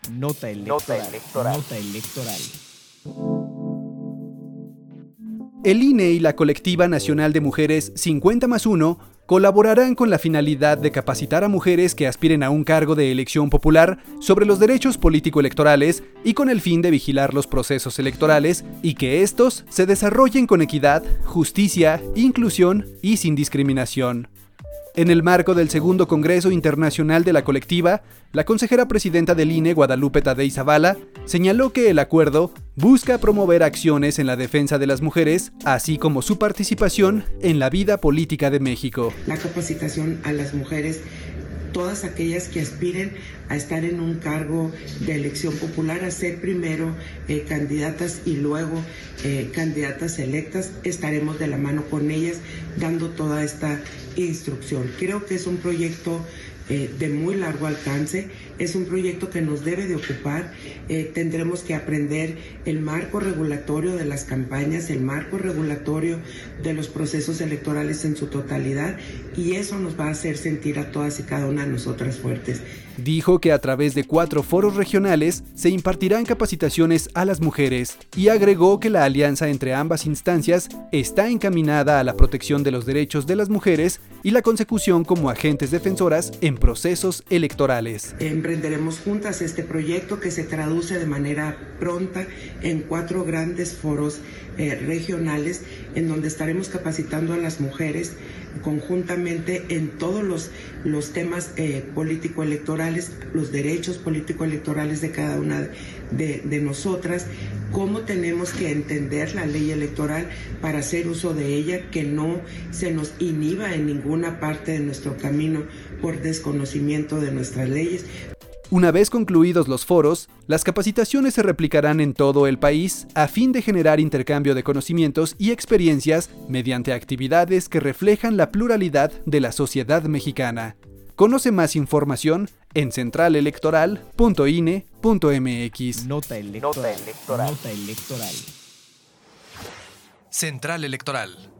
Nota electoral. Nota electoral. El INE y la Colectiva Nacional de Mujeres 50+1 colaborarán con la finalidad de capacitar a mujeres que aspiren a un cargo de elección popular sobre los derechos político-electorales y con el fin de vigilar los procesos electorales y que estos se desarrollen con equidad, justicia, inclusión y sin discriminación. En el marco del Segundo Congreso Internacional de la Colectiva, la consejera presidenta del INE, Guadalupe Tadei Zavala, señaló que el acuerdo busca promover acciones en la defensa de las mujeres, así como su participación en la vida política de México. La capacitación a las mujeres, todas aquellas que aspiren a estar en un cargo de elección popular, a ser primero candidatas y luego candidatas electas, estaremos de la mano con ellas dando toda esta instrucción. Creo que es un proyecto de muy largo alcance, es un proyecto que nos debe de ocupar. Tendremos que aprender el marco regulatorio de las campañas, el marco regulatorio de los procesos electorales en su totalidad, y eso nos va a hacer sentir a todas y cada una de nosotras fuertes. Dijo que a través de 4 foros regionales se impartirán capacitaciones a las mujeres y agregó que la alianza entre ambas instancias está encaminada a la protección de los derechos de las mujeres y la consecución como agentes defensoras en procesos electorales. Emprenderemos juntas este proyecto que se traduce de manera pronta en 4 grandes foros regionales en donde estaremos capacitando a las mujeres conjuntamente en todos los temas político-electorales, los derechos político-electorales de cada una de nosotras, cómo tenemos que entender la ley electoral para hacer uso de ella, que no se nos inhiba en ninguna parte de nuestro camino por desconocimiento de nuestras leyes. Una vez concluidos los foros, las capacitaciones se replicarán en todo el país a fin de generar intercambio de conocimientos y experiencias mediante actividades que reflejan la pluralidad de la sociedad mexicana. Conoce más información en centralelectoral.ine.mx. Nota electoral. Nota electoral. Central Electoral.